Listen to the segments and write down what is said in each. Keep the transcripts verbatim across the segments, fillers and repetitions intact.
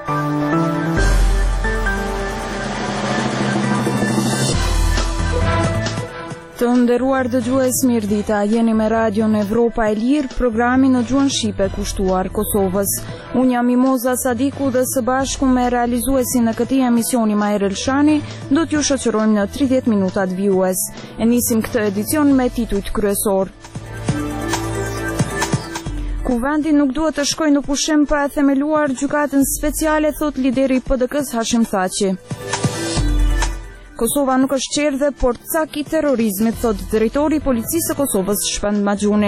Të nderuar dëgjues, mirëdita, jeni me Radion Evropa e Lirë, programi në gjuhën shqipe kushtuar Kosovës. Unë jam Mimoza Sadiku dhe së bashku me realizuesin në këtij emisioni Majer Elshani, do t'ju shoqërojmë në tridhjetë minutat vijues. E nisim këtë edicion me titujt kryesor. Kuvendi nuk duhet të shkojë në pushim pa e themeluar gjykatën speciale, thot lideri i P D K-s Hashim Thaçi. Kosova nuk është qerdhe, por cak i terrorizmit, thot drejtori i policisë së Kosovës Shpend Maxhuni.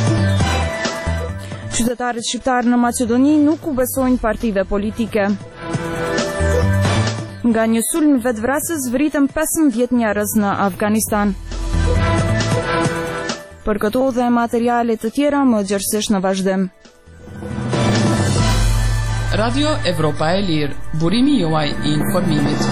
Qytetarët shqiptarë në Maqedoni nuk u besojnë partive politike. Nga një sulm vetvrasës vritën pesëmbëdhjetë njerëz në Afganistan. Për këto dhe materiale të tjera më gjerësisht në vazhdim. Radio Evropa e Lirë, burimi juaj i informimit.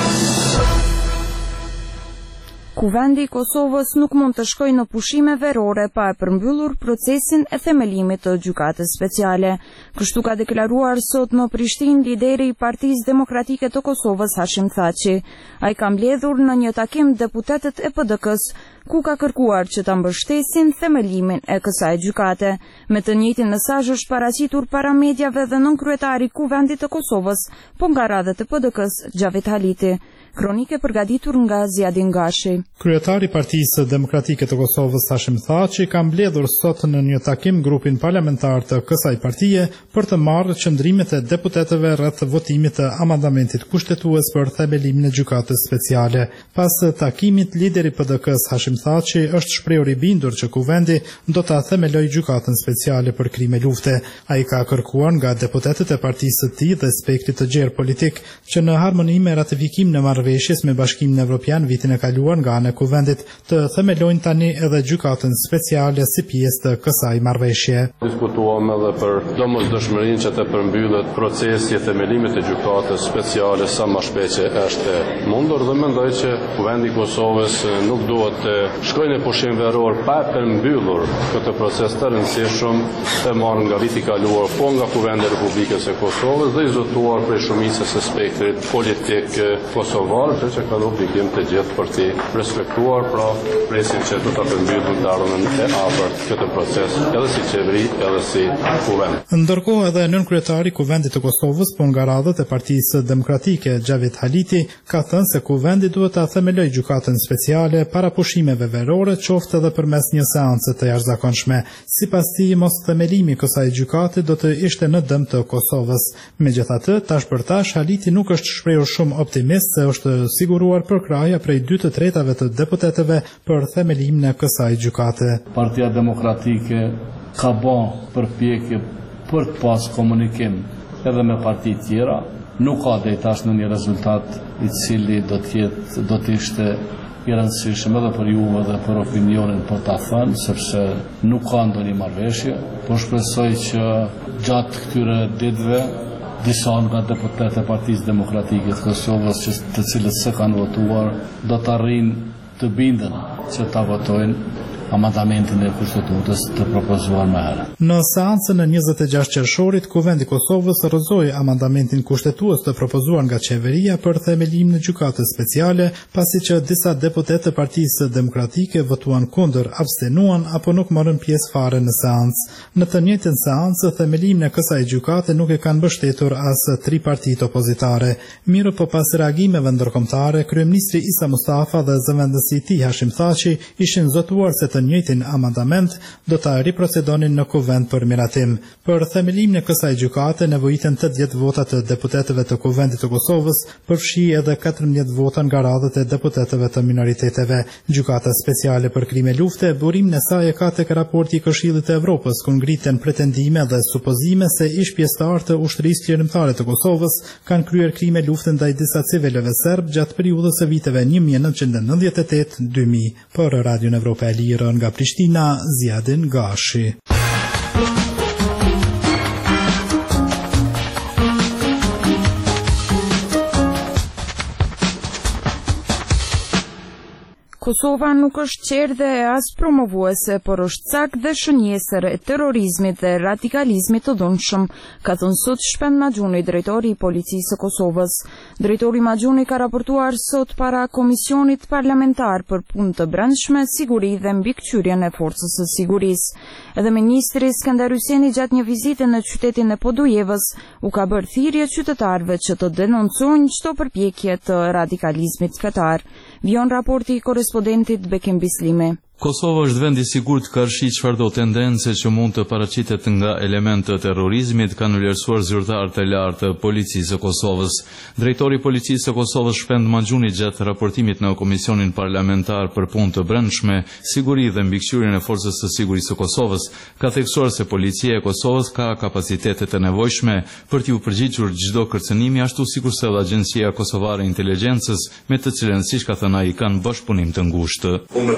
Kuvendi i Kosovës nuk mund të shkojë në pushime verore pa e përmbyllur procesin e themelimit të gjykatës speciale. Kështu ka deklaruar sot në Prishtinë lideri i Partisë Demokratike të Kosovës Hashim Thaçi. Ai ka mbledhur në një takim deputetët e P D K-s, ku ka kërkuar që ta mbështesin themelimin e kësaj gjykate. Me të njëjtin mesazh është paraqitur para mediave dhe nënkryetari i Kuvendit të Kosovës, po nga radhët e P D K-s Xhavit Haliti. Kronike përgatitur nga Zjadin Gashi. Kryetari i Partisë Demokratike të Kosovës Hashim Thaçi ka mbledhur sot në një takim grupin parlamentar të kësaj partie për të marrë qëndrimet e deputetëve rreth votimit të amandamentit kushtetues për themelimin e gjykatës speciale. Pas takimit, lideri i P D K-s Hashim Thaçi është shprehur i bindur që Kuvendi do ta themelojë gjykatën speciale për krime lufte. Ai ka kërkuar nga deputetët e partisë së tij dhe spektrit të gjerë politik që në harmoni me ratifikimin e marrëveshjes me Bashkimin Evropian vitin e kaluar nga ana e Kuvendit të themelojnë tani edhe gjykatën speciale si pjesë të kësaj marrëveshje. Diskutuam edhe për domosdoshmërinë që të përmbyllet procesi i themelimit të gjykatës speciale sa më shpejt që është mundur dhe mendoj që Kuvendi i Kosovës nuk duhet të shkojë në pushim veror pa përmbyllur këtë proces të rëndësishëm të marrë nga viti i kaluar po nga Kuvendi i Republikës së Kosovës dhe i zotuar prej shumicës së spektrit politik kosovar, që ka obligim të gjithë për të respektuar, pra presin që do ta përmbyllin të ardhmen e afërt këtë proces, edhe si qeveri, edhe si kuvend. Ndërkohë edhe nënkryetari i Kuvendit të Kosovës, po nga radhët e Partisë Demokratike Xhavit Haliti, ka thënë se Kuvendi duhet ta themelojë gjykatën speciale para pushimeve verore, qoftë edhe përmes një seance të jashtëzakonshme. Sipas tij, mos themelimi i kësaj gjykate do të ishte në dëm të Kosovës. Megjithatë, tash për tash Haliti nuk është shprehur shumë optimist se është siguruar përkraja prej dy të tretave të deputetëve për themelimin e kësaj gjykate. Partia Demokratike ka bën përpjekje për të pas komunikim edhe me parti tjera, nuk ka deri tash në një rezultat i cili do të jetë do të ishte i rëndësishëm edhe për juve dhe për opinionin për ta thënë, sepse nuk ka ndonjë marrëveshje, por shpresoj që gjatë këtyre ditëve disa nga deputetët e Partisë Demokratike të Kosovës, që të cilët se kanë votuar, do të arrijnë të binden që ta votojnë amandamentin e kushtetutës të propozuar më herët. Në seancën e njëzet e gjashtë qershorit, Kuvendi i Kosovës rrëzoi amandamentin kushtetues të propozuar nga qeveria për themelimin e gjykatës speciale, pasi që disa deputetë të Partisë Demokratike votuan kundër, abstenuan apo nuk morën pjesë fare në seancë. Në të njëjtën seancë, themelimin e kësaj gjykate nuk e kanë mbështetur as tri partitë opozitare. Mirë po pas reagimeve ndërkombëtare, kryeministri Isa Mustafa dhe zëvendësi i tij Hashim Thaçi ishin zotuar se të njëjtin amandament do ta riprocedonin në Kuvend për miratim. Për themelimin e kësaj gjykate nevojiten tetëdhjetë vota të deputetëve të Kuvendit të Kosovës, përfshi edhe katërmbëdhjetë vota nga radhët e deputetëve të minoriteteve. Gjykata speciale për krime lufte, burimin e saj e ka tek raporti i Këshillit të Evropës, ku ngriten pretendime dhe supozime se ish pjesëtarë të ushtrisë qeverimtare të Kosovës kanë kryer krime lufte ndaj disa civilëve serb gjatë periudhës së viteve një mijë e nëntëqind e nëntëdhjetë e tetë deri në dy mijë. Për Radion Evropa e Lirë nga Prishtina, Zjadin Gashi. Kosova nuk është qerë dhe as promovuese, por është cak dhe shënjesër e terrorizmit dhe radikalizmit të dhunshëm, ka thënë sot Shpend Maxhuni, drejtori i Policisë së Kosovës. Drejtori Maxhuni ka raportuar sot para Komisionit Parlamentar për Punë të Brendshme, Siguri dhe Mbikëqyrjen e Forcës së Sigurisë. Edhe ministri Skënder Hyjseni gjatë një vizite në qytetin e Podujevës u ka bërë thirrje qytetarëve që të denoncojnë çdo përpjekje të radikalizmit fetar. Vion raporti i korespondentit Bekim Bislimi. Kosova është vend i sigurt ka rshi çfarëdo tendence që mund të paraqitet nga elementë të terrorizmit, kanë vlerësuar zyrtarët e lartë të Policisë së Kosovës. Drejtori i Policisë së Kosovës Shpend Maxhuni gjatë raportimit në Komisionin Parlamentar për Punë të Brendshme, Siguri dhe Mbikëqyrjen e Forcës së Sigurisë së Kosovës ka theksuar se Policia e Kosovës ka kapacitetet e nevojshme për t'u përgjigjur çdo kërcënimi, ashtu sikurse edhe Agjencia Kosovare e Inteligjencës, me të cilën siç ka thënë ai kanë bashkëpunim të ngushtë.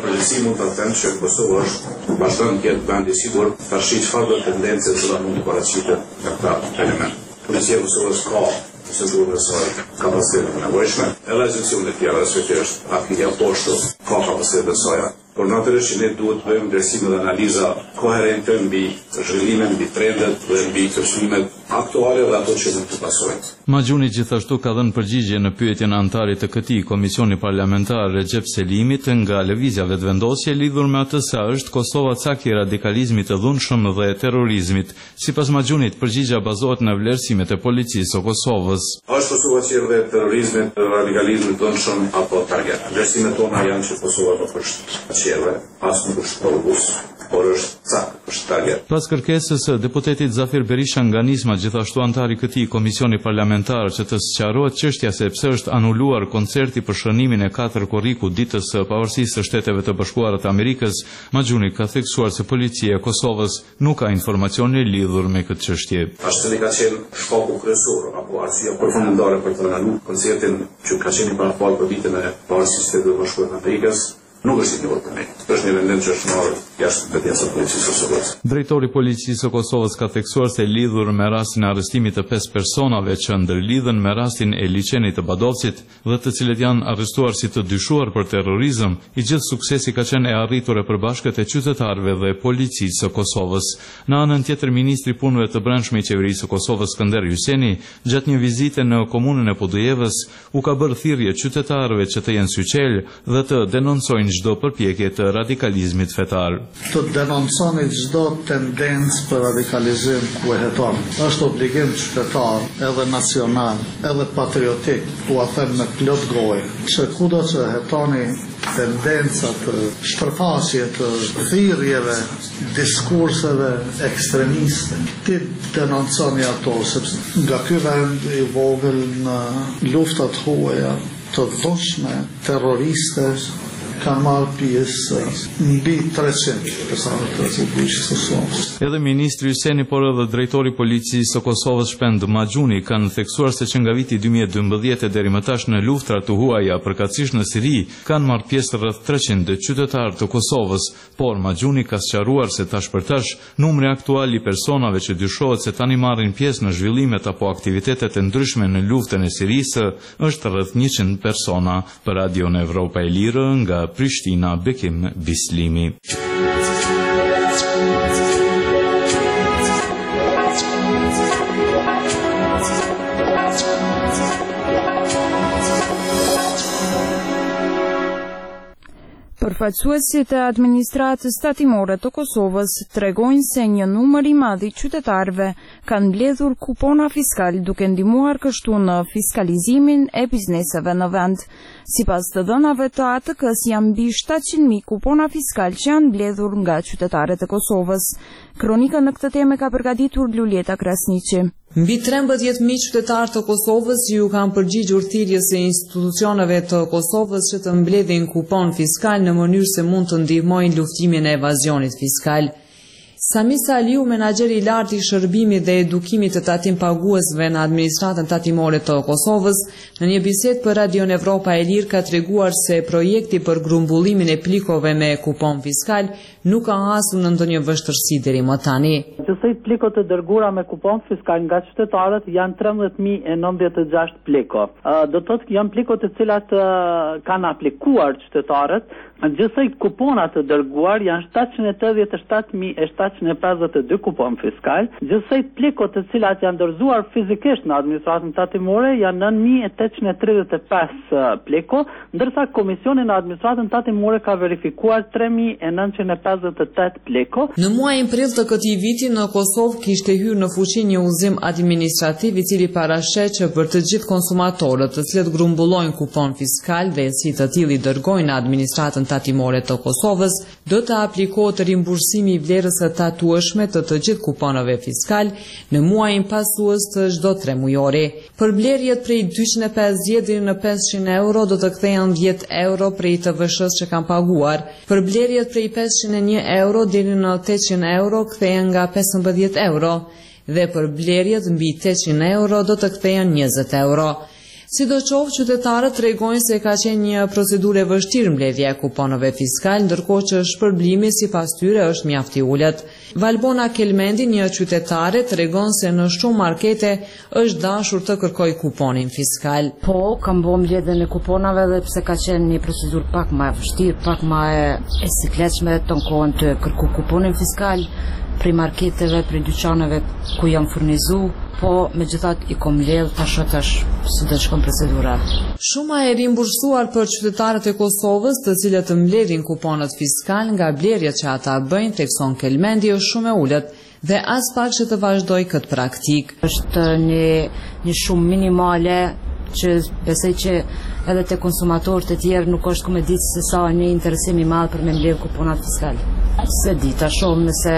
Them që Kosova është vazhdon të jetë vend i sigurt, tash çfarëdo tendence që mund të paraqitet nga këta element. Policia e Kosovës ka sigurisht në saj kapacitet të nevojshme, edhe agjencionet e tjera sigurisht aktivja poshtë ka kapacitet të saj. Por natyrisht ne duhet të bëjmë ndërsim dhe analiza koherente mbi zhvillimin, mbi trendet dhe mbi kërcënimet aktuale dhe ato që mund të pasojnë. Maxhuni gjithashtu ka dhënë përgjigje në pyetjen e antarit të këtij komisioni parlamentar Recep Selimit nga lëvizja vetëvendosje lidhur me atë se është Kosova cak i radikalizmit të dhunshëm dhe terrorizmit. Sipas Maxhunit, përgjigjja bazohet në vlerësimet e Policisë së Kosovës. Është Kosova qerë dhe terrorizmit, radikalizmit të dhunshëm apo target. Vlerësimet tona janë që Kosova nuk është qerë, as nuk është provus, por është cak, është target. Pas kërkesës së deputetit Zafir Berisha nga Nisma, gjithashtu antari i këtij komisioni parlamentar që të sqarohet çështja se pse është anuluar koncerti për shënimin e katër korrikut ditës së pavarësisë së Shteteve të Bashkuara të Amerikës, Maxhuni ka theksuar se policia e Kosovës nuk ka informacione lidhur me këtë çështje. Ashtu ka qenë shkaku kryesor apo arsyeja përfundimtare për të ndaluar koncertin që ka qenë para fal për ditën e pavarësisë së Bashkuara të Amerikës. Nuk është i njohur për ne. Është një vendem që është marrë jashtë kompetensës së Policisë së Kosovës. Drejtori i Policisë së Kosovës ka theksuar se lidhur me rastin e arrestimit të pesë personave që ndërlidhen me rastin e liçenit të Badovcit dhe të cilët janë arrestuar si të dyshuar për terrorizëm, i gjithë suksesi ka qenë e arritur e përbashkët e qytetarëve dhe Policisë së Kosovës. Në anën tjetër, ministri i Punëve të Brendshme i Qeverisë së Kosovës Skënder Hyjseni, gjatë një vizite në komunën e Podujevës, u ka bërë thirrje qytetarëve që të jenë syqel dhe të denoncojnë çdo përpjekje të radikalizmit fetar. Të denonconi çdo tendencë për radikalizim ku e heton. Është obligim qytetar, edhe nacional, edhe patriotik, u a them me plot gojë, që kudo që hetoni tendenca të shpërfaqje të thirrjeve, diskurseve ekstremiste, ti denonconi ato, sepse nga ky vend i vogël në luftat huaja të dhunshme terroriste kanë marrë pjesë mbi treqind personave të Republikës së Kosovës. Edhe ministri Hyjseni, por edhe drejtori i Policisë së Kosovës Shpend Maxhuni kanë theksuar se që nga viti dy mijë e dymbëdhjetë deri më tash në luftrat të huaja përkatësisht në Siri kanë marrë pjesë rreth treqind qytetarë të Kosovës, por Maxhuni ka sqaruar se tash për tash numri aktual i personave që dyshohet se tani marrin pjesë në zhvillimet apo aktivitetet e ndryshme në luftën e Sirisë është rreth njëqind persona. Për Radion Evropa e Lirë nga Prishtina, Bekim Bislimi. Përfaqësuesit e administratës tatimore të Kosovës tregojnë se një numër i madh i qytetarëve kanë mbledhur kupona fiskal duke ndihmuar kështu në fiskalizimin e bizneseve në vend. Sipas të dhënave të A T K-s janë mbi shtatëqind mijë kupona fiskal që janë mbledhur nga qytetarët e Kosovës. Kronika në këtë temë ka përgatitur Lulieta Krasniqi. Mbi trembëdhjetë mijë qytetarë të Kosovës ju kanë përgjigjur thirrjes së institucioneve të Kosovës që të mbledhin kupon fiskal në mënyrë se mund të ndihmojnë luftimin e evazionit fiskal. Sami Saliu, menaxher i lartë i shërbimit dhe edukimit të tatim paguesve në administratën tatimore të Kosovës, në një bisedë për Radion Evropa e Lirë ka treguar se projekti për grumbullimin e plikove me kupon fiskal nuk ka hasur në ndonjë vështirësi deri më tani. Gjithsej plikot të dërguara me kupon fiskal nga qytetarët janë trembëdhjetë mijë e nëntëdhjetë e gjashtë pliko. Do të thotë janë pliko të cilat kanë aplikuar qytetarët. Gjithsej kuponat të dërguar janë shtatëqind e tetëdhjetë e shtatë mijë e shtatëqind e pesëdhjetë e dy kupon fiskal. Gjithsej plikot të cilat janë dorëzuar fizikisht në administratën tatimore janë nëntë mijë e tetëqind e tridhjetë e pesë pliko, ndërsa komisioni në administratën tatimore ka verifikuar tre mijë e nëntëqind e pesëdhjetë e tetë pliko. Në muajin prill të këtij viti në Kosovë kishte hyrë në fuqi një udhëzim administrativ i cili parasheh që për të gjithë konsumatorët të cilët grumbullojnë kupon fiskal dhe si të tillë i dërgojnë në administratën tatimore të Kosovës, do të aplikohet rimbursimi i vlerës së tatueshme të të gjithë kuponave fiskal në muajin pasues të çdo tre mujori. Për blerjet prej dyqind e pesëdhjetë deri në pesëqind euro do të kthehen dhjetë euro prej T V S-s që kanë paguar. Për blerjet prej pesëqind e një euro deri në tetëqind euro kthehen nga pesëmbëdhjetë euro dhe për blerjet mbi tetëqind euro do të kthehen njëzet euro. Sidoqoftë, qytetarët tregojnë se ka qenë një procedurë e vështirë mbledhja e kuponave fiskal, ndërkohë që shpërblimi sipas tyre është mjaft i ulët. Valbona Kelmendi, një qytetare, tregon se në shumë markete është dashur të kërkojë kuponin fiskal. Po, kam bërë mbledhjen e kuponave dhe pse ka qenë një procedurë pak më e vështirë, pak më e sikletshme të kohën të kërku kuponin fiskal prej marketeve, prej dyqaneve ku janë furnizu, po me gjithat i kom ledh tash tash si do shkon procedura. Shuma e rimbursuar për qytetarët e Kosovës, të cilët të mbledhin kuponat fiskal nga blerjet që ata bëjnë, tekson Kelmendi, është shumë e ulët dhe as pak që të vazhdoj këtë praktik. Është një një shumë minimale që besoj që edhe te konsumatorët e tjerë nuk është kumë ditë se sa një interesim i madh për me mbledh kuponat fiskal. Se dita shumë nëse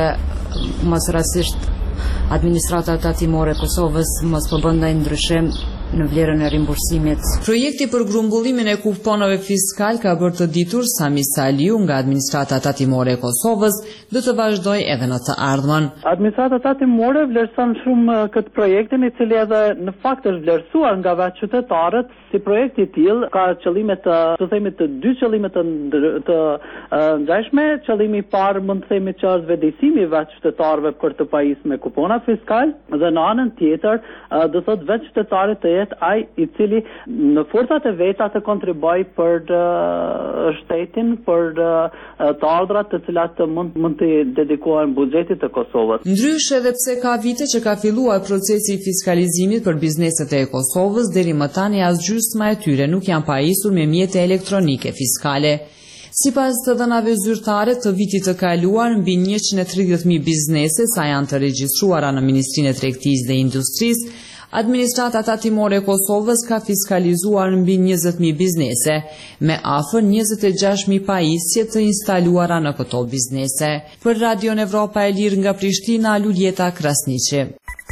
mos rastisht administrata tatimore e Kosovës mos po bën ndonjë ndryshim në vlerën e rimbursimit. Projekti për grumbullimin e kuponave fiskal ka bërë të ditur Sami Saliu nga administrata tatimore e Kosovës do të vazhdojë edhe në të ardhmen. Administrata tatimore vlerëson shumë këtë projektin, i cili edhe në fakt është vlerësuar nga vetë qytetarët. Si projekt i tillë ka qëllime të, të themi të dy qëllime të, të ngjashme. Qëllimi i parë mund të themi që është vëdësimi i vetë qytetarëve për të pajisur me kupona fiskal, dhe në anën tjetër do thotë vetë qytetarit të jetë ai i cili në forcat e veta të kontribuojë për uh, shtetin, për uh, të ardhurat të cilat mund mund të dedikohen buxhetit të Kosovës. Ndryshe edhe pse ka vite që ka filluar procesi i fiskalizimit për bizneset e Kosovës, deri më tani as gjysma e tyre nuk janë pajisur me mjete elektronike fiskale. Sipas të dhënave zyrtare të vitit të kaluar, mbi njëqind e tridhjetë mijë biznese sa janë të regjistruara në Ministrinë e Tregtisë dhe Industrisë, administrata tatimore e Kosovës ka fiskalizuar mbi njëzet mijë biznese, me afër njëzet e gjashtë mijë pajisje të instaluara në këto biznese. Për Radion Evropa e Lirë nga Prishtina, Luljeta Krasniqi.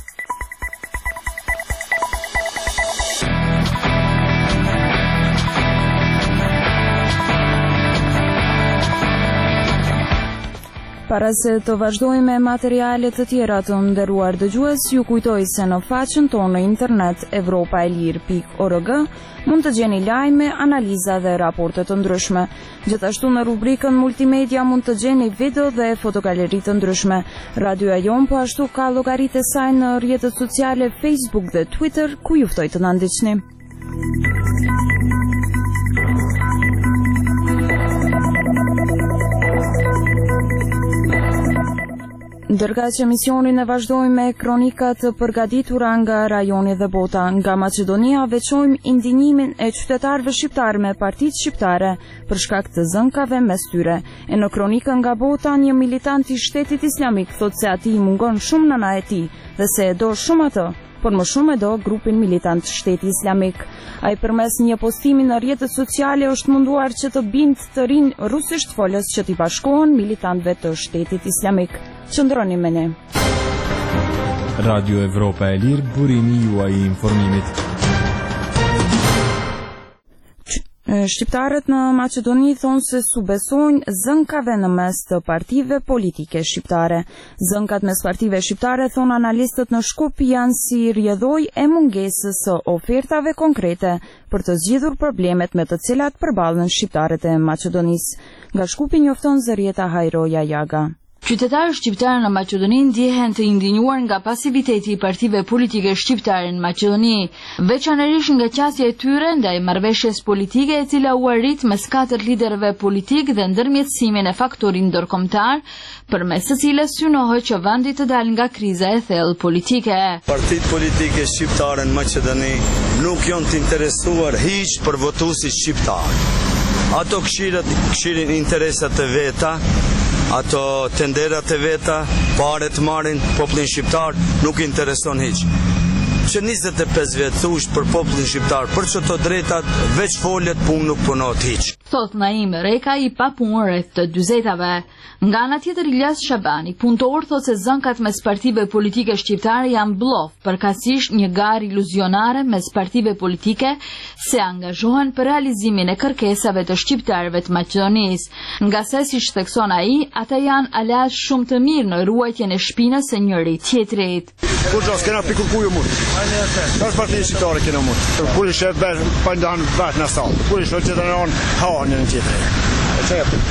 Para se të vazhdojmë me materialet të tjera të nderuar dëgjues, ju kujtoj se në faqen tonë në internet evropaelir pikë org mund të gjeni lajme, analiza dhe raporte të ndryshme. Gjithashtu në rubrikën multimedia mund të gjeni video dhe fotogaleri të ndryshme. Radioja jon po ashtu ka llogaritë e saj në rrjetet sociale Facebook dhe Twitter, ku ju ftoj të na ndiqni. Ndërka që emisionin e vazhdojmë me kronikat të përgatitura nga rajoni dhe bota, nga Maqedonia veçojmë indinjimin e qytetarëve shqiptar me partitë shqiptare për shkak të zënkave mes tyre. E në kronikën nga bota, një militant i Shtetit Islamik thot se atij i mungon shumë nëna e tij dhe se e do shumë atë, por më shumë e do grupin militant Shteti Islamik. Ai përmes një postimi në rrjetet sociale është munduar që të bindë të rinj rusisht folës që t'i bashkohen militantëve të Shtetit Islamik. Qëndroni me ne. Radio Evropa e Lirë, burimi juaj i informimit. Shqiptarët në Maqedoni thonë se su besojnë zënkave në mes të partive politike shqiptare. Zënkat mes partive shqiptare, thonë analistët në Shkup, janë si rjedhoj e mungesës së ofertave konkrete për të zgjidhur problemet me të cilat përballen shqiptarët e Maqedonisë. Nga Shkupi njofton Zërieta Hajroja Jaga. Qytetarët shqiptarë në Maqedoni ndjehen të indinjuar nga pasiviteti i partive politike shqiptare në Maqedoni, veçanërisht nga qasja e tyre ndaj marrëveshjes politike e cila u arrit mes katër liderëve politik dhe ndërmjetësimin e faktorit ndërkombëtar, përmes së cilës synohet që vendi të dalë nga kriza e thellë politike. Partitë politike shqiptare në Maqedoni nuk janë të interesuar hiç për votuesit shqiptar. Ato këshirin interesat e veta, ato tenderat e veta, paret marrin popullin shqiptar, nuk intereson hiç. Që njëzet e pesë vjetë thush për popullin shqiptar, për që të drejtat, veç foljet punë nuk punot hiç. Thot Naim Reka i pa punë rreth të dyzetave. Nga ana tjetër Ilyas Shabani, punëtor, thot se zënkat mes partive politike shqiptare janë blof, përkatësisht një garë iluzionare mes partive politike se angazhohen për realizimin e kërkesave të shqiptarëve të Maqedonisë. Nga se siç thekson ai, ata janë aleat shumë të mirë në ruajtjen e shpinës së njëri tjetrit. Kur do s'kena pikur kuju mund. Tash partia shqiptare kena mund. Kur i shef bash pa ndan bash na sall. Kur i shef që donon ha në tjetër. Çfarë?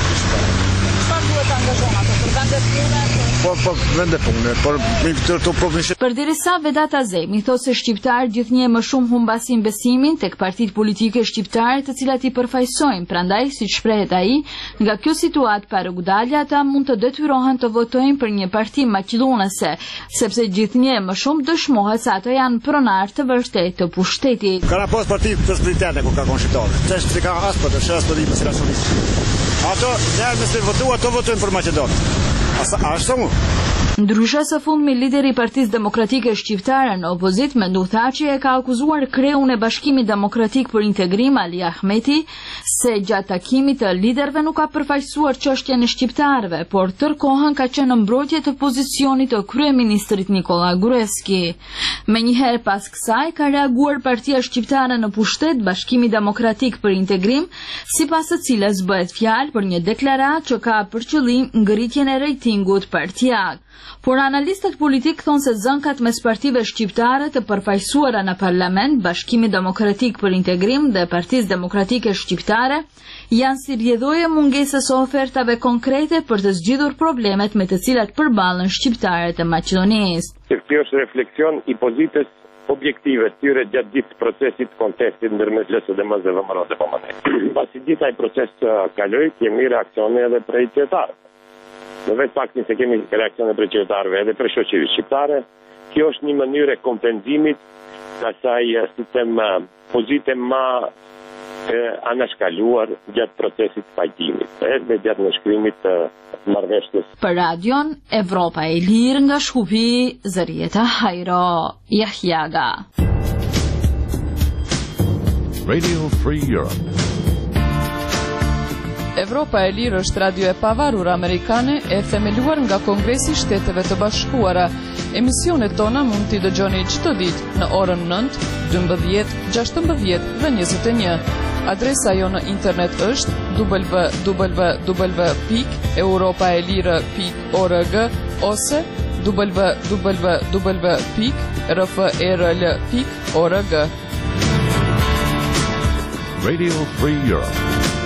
Çfarë duhet të angazhohen ato për vendet punë? Po po vende punë, por mi këto to provinci. Përderisa Vedat Azemi thotë se shqiptarët gjithnjë më shumë humbasin besimin tek partitë politike shqiptare, të cilat i përfaqësojnë, prandaj siç shprehet ai, nga kjo situatë pa rrugdalje ata mund të detyrohen të votojnë për një parti maqedonese, sepse gjithnjë më shumë dëshmohet se ato janë pronar të vërtetë të pushtetit. Ka pas parti të spritete ku ka kon shqiptarë. Çesh se ka as po të shas po di pas racionalisht. Ato janë se votuan, ato votojnë për Maqedonë. Asa ashtu mu? Ndryshe së fundmi, lideri i Partisë Demokratike Shqiptare në opozit Mendu Thaçi e ka akuzuar kreun e Bashkimit Demokratik për Integrim Ali Ahmeti se gjatë takimit të liderëve nuk ka përfaqësuar çështjen e shqiptarëve, por tërkohën ka qenë në mbrojtje të pozicionit të kryeministrit Nikola Gruevski. Menjëherë pas kësaj ka reaguar Partia Shqiptare në pushtet Bashkimi Demokratik për Integrim, sipas së cilës bëhet fjalë për një deklaratë që ka për qëllim ngritjen e rejtingut partijak. Por analistët politik thonë se zënkat mes partive shqiptare të përfaqësuara në parlament, Bashkimi Demokratik për Integrim dhe Partisë Demokratike Shqiptare janë si rrjedhoje mungesës së ofertave konkrete për të zgjidhur problemet me të cilat përballen shqiptarët e Maqedonisë. Ky është refleksion i pozitës objektive të tyre gjatë gjithë procesit kontestit ndërmes L S D M-s dhe V M R-s dhe P M N-s. Pasi gjithë ai proces kaloi, kemi reaksione edhe prej qytetarëve. Në vetë faktin se kemi reaksione prej qytetarëve edhe prej shoqërisë shqiptare, kjo është një mënyrë e kompenzimit të asaj sistem pozite më anashkaluar gjatë procesit pajtimit, edhe gjatë nënshkrimit të marrëveshjes. Për radion Evropa e Lirë nga Shkupi, Zërieta Hajro Jahjaga. Radio Free Europe. Evropa e Lirë është radio e pavarur amerikane e themeluar nga Kongresi i Shteteve të Bashkuara. Emisionet tona mund t'i dëgjoni çdo ditë në orën nëntë, dymbëdhjetë, gjashtëmbëdhjetë dhe njëzet e një. Adresa jo në internet është w w w pikë europaelire pikë org ose w w w pikë r f e r l pikë org. Radio Free Europe.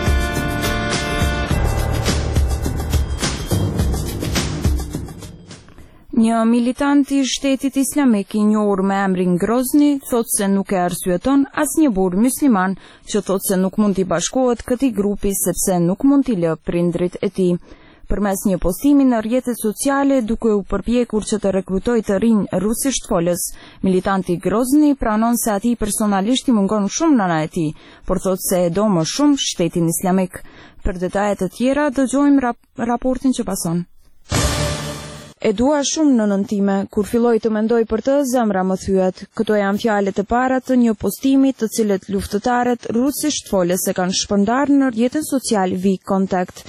Një militant i shtetit islamik i njohur me emrin Grozni thot se nuk e arsyeton asnjë burr musliman që thot se nuk mund t'i bashkohet këtij grupi sepse nuk mund t'i lë prindrit e tij. Përmes një postimi në rrjetet sociale duke u përpjekur që të rekrutojë të rinj rusisht folës, militanti Grozni pranon se atij personalisht i mungon shumë nëna e tij, por thot se e do më shumë shtetin islamik. Për detajet e tjera dëgjojmë rap raportin që pason. E dua shumë nënën time, kur filloj të mendoj për të, zemra më thyet. Këto janë fjalët e para të një postimi të cilët luftëtarët rusisht folës e kanë shpërndarë në rrjetin social V Contact.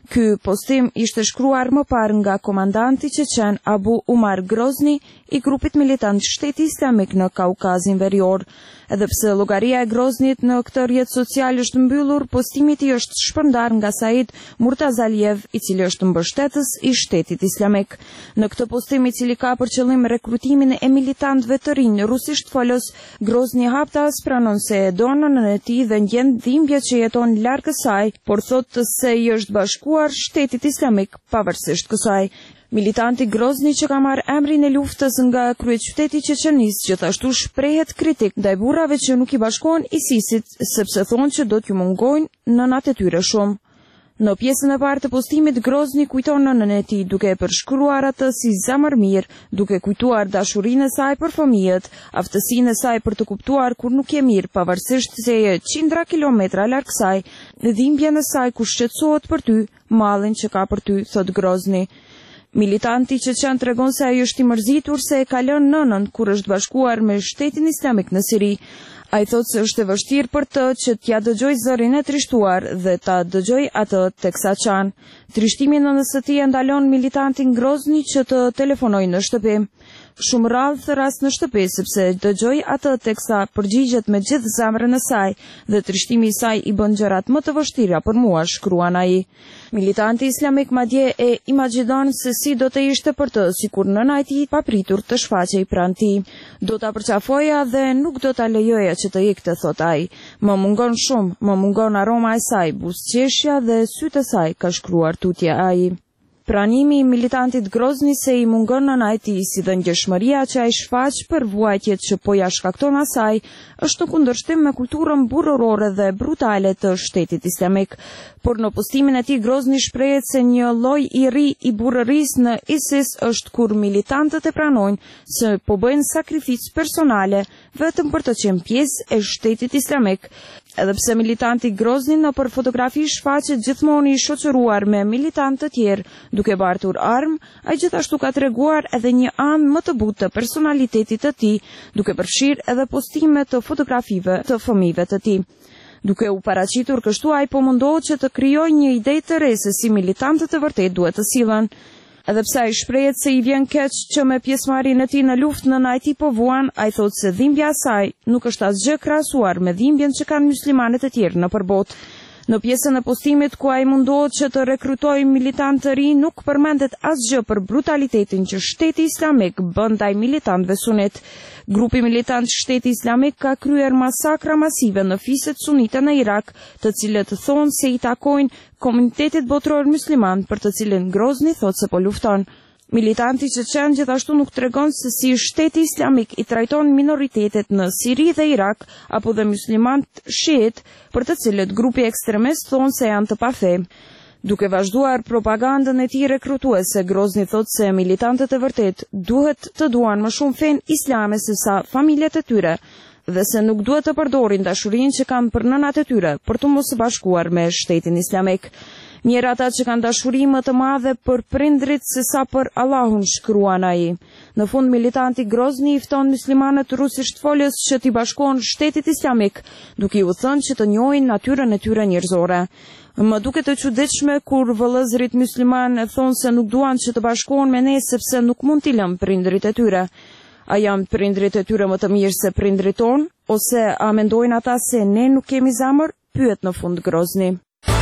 Ky postim ishte shkruar më parë nga komandanti Çeçen Abu Umar Grozni i grupit militant Shteti Islamik në Kaukazin Verior. Edhe pse llogaria e Groznit në këtë rrjet social është mbyllur, postimi i tij është shpërndar nga Said Murtazaliev, i cili është mbështetës i Shtetit Islamik. Në këtë postim, i cili ka për qëllim rekrutimin e militantëve të rinj rusisht folës, Grozni haptas pranon se e don nënën e tij dhe ndjen dhimbje që jeton larg kësaj, por thotë se i është bashkuar Shtetit Islamik pavarësisht kësaj. Militanti Grozni, që ka marrë emrin e luftës nga kryeqyteti i Çeçenisë, gjithashtu shprehet kritik ndaj burrave që nuk i bashkohen ISIS-it, sepse thonë që do t'ju mungojnë nënat e tyre shumë. Në pjesën e parë të postimit, Grozni kujton nënën e tij duke e përshkruar atë si zemër mirë, duke kujtuar dashurinë e saj për fëmijët, aftësinë e saj për të kuptuar kur nuk je mirë, pavarësisht se je qindra kilometra larg kësaj, dhimbjen e saj kur shqetësohet për ty, mallin që ka për ty, thot Grozni. Militanti Çeçen tregon se ai është i mërzitur se e ka lënë nënën kur është bashkuar me Shtetin Islamik në Siri. Ai thotë se është e vështirë për të që t'ja dëgjoj zërin e trishtuar dhe ta dëgjoj atë teksa qan. Trishtimi në nënës së tij e ndalon militantin Grozni që të telefonojë në shtëpi. Shumë rrallë thëras në shtëpi sepse dëgjoj atë teksa përgjigjet me gjithë zemrën e saj dhe trishtimi i saj i bën gjërat më të vështira për mua, shkruan ai. Militanti Islamik madje e imagjidon se si do të ishte për të, sikur nëna e tij papritur të shfaqej pranë tij. Do ta përqafoja dhe nuk do ta lejoja që të ikte, thot ai. Më mungon shumë, më mungon aroma e saj, buzëqeshja dhe sytë e saj, ka shkruar tutje ai. Pranimi i militantit Grozni se i mungon nëna e tij, si dhe ngjeshmëria që ai shfaq për vuajtjet që po ja shkakton asaj, është në kundërshtim me kulturën burrorore dhe brutale të Shtetit Islamik. Por në postimin e tij Grozni shprehet se një lloj i ri i burrërisë në ISIS është kur militantët e pranojnë se po bëjnë sakrificë personale vetëm për të qenë pjesë e Shtetit Islamik. Edhe pse militanti Grozni në për fotografi shfaqet gjithmonë i shoqëruar me militantë të tjerë, duke bartur armë, ai gjithashtu ka treguar edhe një anë më të butë të personalitetit të tij, duke përfshirë edhe postime të fotografive të fëmijëve të tij. Duke u paraqitur kështu, ai po mundohet që të krijojë një ide të re se si militantët e vërtet duhet të sillen. Edhe pse ai shprehet se i vjen keq që me pjesëmarrjen e tij në luftë nëna e tij po vuan, ai thotë se dhimbja e saj nuk është asgjë krahasuar me dhimbjen që kanë muslimanët e tjerë nëpër botë. Në pjesën e postimit ku ai mundohet që të rekrutojë militantë të rinj, nuk përmendet asgjë për brutalitetin që Shteti Islamik bën ndaj militantëve sunet. Grupi militant Shteti Islamik ka kryer masakra masive në fiset sunite në Irak, të cilët thonë se i takojnë komunitetit botëror musliman, për të cilën Grozni thotë se po lufton. Militanti Çeçen gjithashtu nuk tregon se si Shteti Islamik i trajton minoritetet në Siri dhe Irak apo dhe muslimanët shiit, për të cilët grupi ekstremist thonë se janë të pafe. Duke vazhduar propagandën e tij rekrutuese, Grozni thotë se militantët e vërtet duhet të duan më shumë fen islame se sa familjet e tyre dhe se nuk duhet të përdorin dashurinë që kanë për nënat e tyre për të mos bashkuar me Shtetin Islamik. Mirë ata që kanë dashuri më të madhe për prindrit se sa për Allahun, shkruan ai. Në fund, militanti Grozni i fton muslimanët rusisht folës që t'i bashkohen Shtetit Islamik, duke u thënë që të njohin natyrën e tyre njerëzore. Më duket e çuditshme kur vëllezërit musliman thonë se nuk duan që të bashkohen me ne sepse nuk mund t'i lëm prindrit e tyre. A janë prindrit e tyre më të mirë se prindrit tonë, ose a mendojnë ata se ne nuk kemi zemër? Pyet në fund Grozni.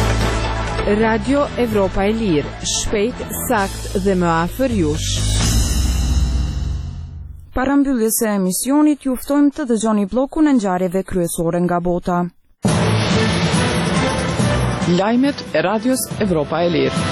Radio Evropa e Lirë, shpejt, sakt dhe më afër jush. Para mbylljes së emisionit, ju ftojmë të dëgjoni bllokun e ngjarjeve kryesore nga bota. Lajmet e Radios Evropa e Lirë.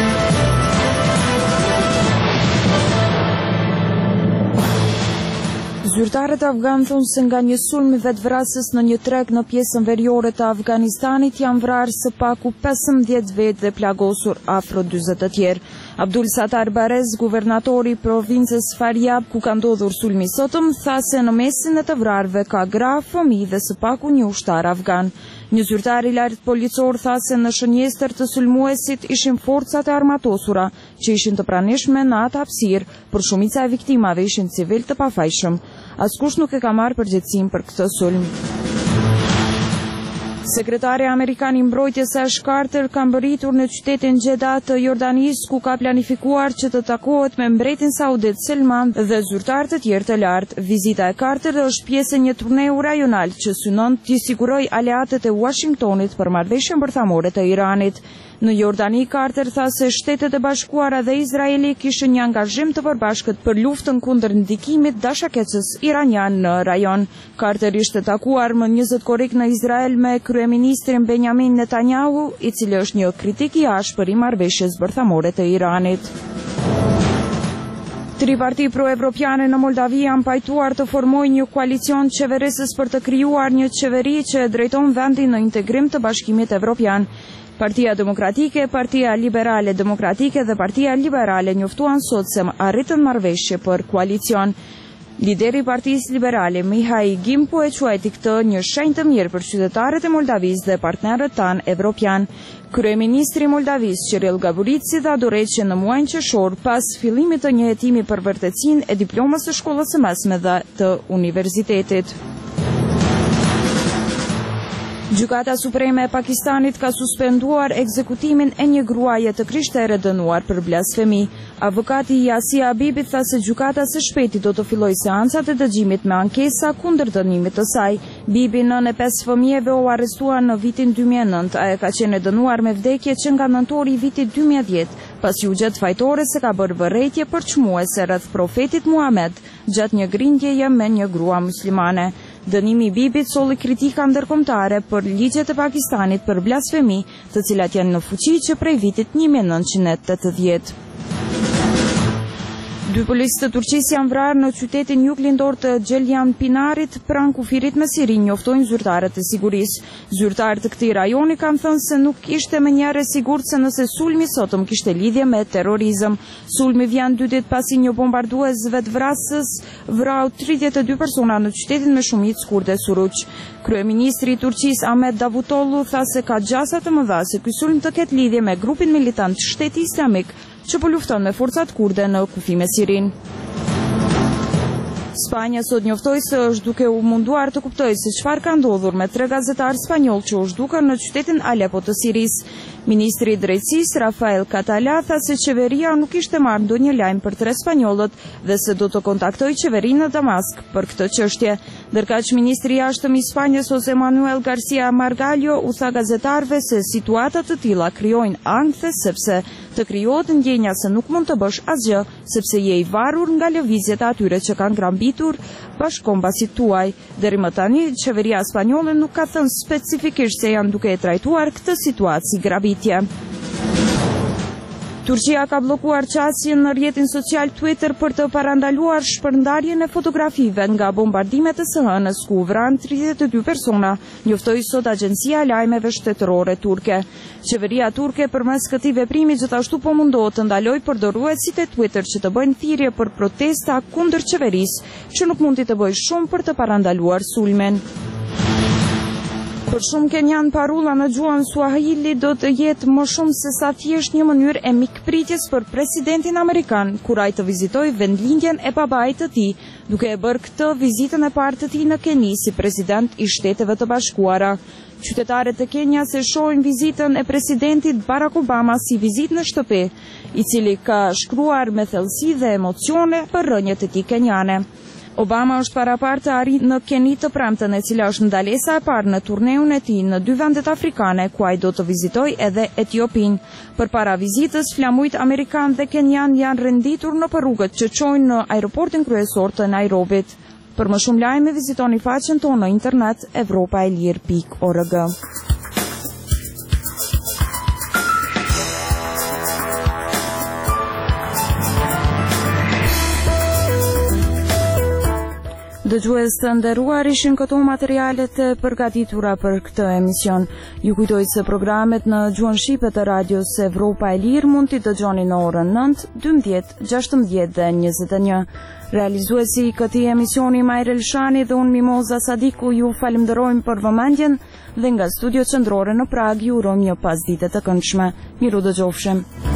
Zyrtarët afgan thonë se nga një sulm vetvrasës në një treg në pjesën veriore të Afganistanit janë vrarë së paku pesëmbëdhjetë vetë dhe plagosur afro dyzet të tjerë. Abdul Sattar Barez, guvernatori i provincës Faryab, ku ka ndodhur sulmi sotëm, tha se në mesin e të vrarëve ka gra, fëmijë dhe së paku një ushtar afgan. Një zyrtar i lartë policor tha se në shënjestër të sulmuesit ishin forcat e armatosura, që ishin të pranishme në atë hapësirë, por shumica e viktimave ishin civil të pafajshëm. Askush nuk e ka marrë përgjegjësinë për këtë sulm. Sekretari Amerikan i Mbrojtjes Ash Carter ka mbërritur në qytetin Jeddah të Jordanisë, ku ka planifikuar që të takohet me mbretin Saudit Salman dhe zyrtar të tjerë të lartë. Vizita e Carter është pjesë e një turneu rajonal që synon t'i sigurojë aleatët e Washingtonit për marrëveshjen bërthamore të Iranit. Në Jordani, Carter tha se Shtetet e Bashkuara dhe Izraeli kishin një angazhim të përbashkët për luftën kundër ndikimit dashakeqës iranian në rajon. Carter ishte takuar më njëzet korrik në Izrael me kryeministrin Benjamin Netanyahu, i cili është një kritik i ashpër i marrëveshjes bërthamore të Iranit. Tri parti pro-evropiane në Moldavi janë pajtuar të formojnë një koalicion qeverisës për të krijuar një qeveri që drejton vendin në integrim të Bashkimit Evropian. Partia Demokratike, Partia Liberale Demokratike dhe Partia Liberale njoftuan sot se arritën marrëveshje për koalicion. Lideri i Partisë Liberale, Mihai Gimpo, e quajti këtë një shenjë të mirë për qytetarët e Moldavisë dhe partnerët tanë evropian. Kryeministri i Moldavisë, Qirill Gaburici, dha dorëheqje në muajin qershor pas fillimit të një hetimi për vërtetësinë e diplomës së shkollës së mesme dhe të universitetit. Gjykata Supreme e Pakistanit ka suspenduar ekzekutimin e një gruaje të krishtere dënuar për blasfemi. Avokati Yasia Habibit tha se gjykata së shpejti do të fillojë seancat e dëgjimit me ankesa kundër dënimit të saj. Bibi, nën e pesë fëmijëve, u arrestua në vitin dy mijë e nëntë. Ajo ka qenë dënuar me vdekje që nga nëntori i vitit dy mijë e dhjetë, pasi u gjet fajtore se ka bërë vërejtje përçmuese rreth profetit Muhamet gjatë një grindjeje me një grua muslimane. Dënimi i Bibit solli kritika ndërkombëtare për ligjet e Pakistanit për blasfemi, të cilat janë në fuqi që prej vitit një mijë e nëntëqind e tetëdhjetë. Dy policë të Turqisë janë vrarë në qytetin juglindor të Gjeljan Pinarit pranë kufirit me Siri, njoftojnë zyrtarët e sigurisë. Zyrtarët të këtij rajoni kanë thënë se nuk ishte menjëherë e sigurt se nëse sulmi sotëm kishte lidhje me terrorizëm. Sulmi vjen dy ditë pasi një bombardues vetvrasës vrau tridhjetë e dy persona në qytetin me shumicë kurde Suruç. Kryeministri i Turqisë Ahmet Davutoglu tha se ka gjasa të mëdha se ky sulm të ketë lidhje me grupin militant Shteti Islamik që po lufton me forcat kurde në kufi me Sirin. Spanja sot njoftoi se është duke u munduar të kuptojë se çfarë ka ndodhur me tre gazetarë spanjoll që u zhdukën në qytetin Alepo të Sirisë. Ministri i Drejtësisë Rafael Catala tha se qeveria nuk ishte marrë ndonjë lajm për tre spanjollët dhe se do të kontaktojë qeverinë në Damask për këtë çështje. Ndërkaq ministri i jashtëm i Spanjës José Manuel García Margallo u tha gazetarëve se situata të tilla krijojnë ankth sepse të krijohet ndjenja se nuk mund të bësh asgjë sepse je i varur nga lëvizjet e atyre që kanë grambitur bashkëkombasit tuaj. Deri më tani, qeveria spanjolle nuk ka thënë specifikisht se janë duke e trajtuar këtë situatë si grabitje. Turqia ka bllokuar qasjen në rrjetin social Twitter për të parandaluar shpërndarjen e fotografive nga bombardimet e S H-s ku u vran tridhjetë e dy persona, njoftoi sot agjencia e lajmeve shtetërore turke. Qeveria turke përmes këtij veprimi gjithashtu po mundohet të ndalojë përdoruesit e Twitter që të bëjnë thirrje për protesta kundër qeverisë, që nuk mundi të bëjë shumë për të parandaluar sulmen. Për shumë kenjan, parulla në gjuhën Swahili do të jetë më shumë se sa thjesht një mënyrë e mikpritjes për presidentin amerikan, kur ai të vizitojë vendlindjen e babait të tij, duke e bërë këtë vizitën e parë të tij në Keni si president i Shteteve të Bashkuara. Qytetarët e Kenjas e shohin vizitën e presidentit Barack Obama si vizitë në shtëpi, i cili ka shkruar me thellësi dhe emocione për rënjet e tij kenjane. Obama është parapartë të arrijë në Keni të premten, e cila është ndalesa e parë në turneun e tij në dy vendet afrikane, ku ai do të vizitojë edhe Etiopinë. Përpara vizitës, flamujt amerikan dhe kenjan janë renditur në rrugët që çojnë në aeroportin kryesor të Nairobit. Për më shumë lajme, vizitoni faqen tonë në internet evropaelir pikë org. Dëgjues të nderuar, ishin këto materialet e përgatitura për këtë emision. Ju kujtoj se programet në gjuhën shqipe të radios Evropa e Lirë mund t'i dëgjoni në orën nëntë, dymbëdhjetë, gjashtëmbëdhjetë dhe njëzet e një. Realizuesi i këtij emisioni Majrel Shani dhe unë Mimoza Sadiku ju falenderojmë për vëmendjen dhe nga studio qendrore në Prag ju urojmë një pasdite të këndshme. Miru dëgjofshim.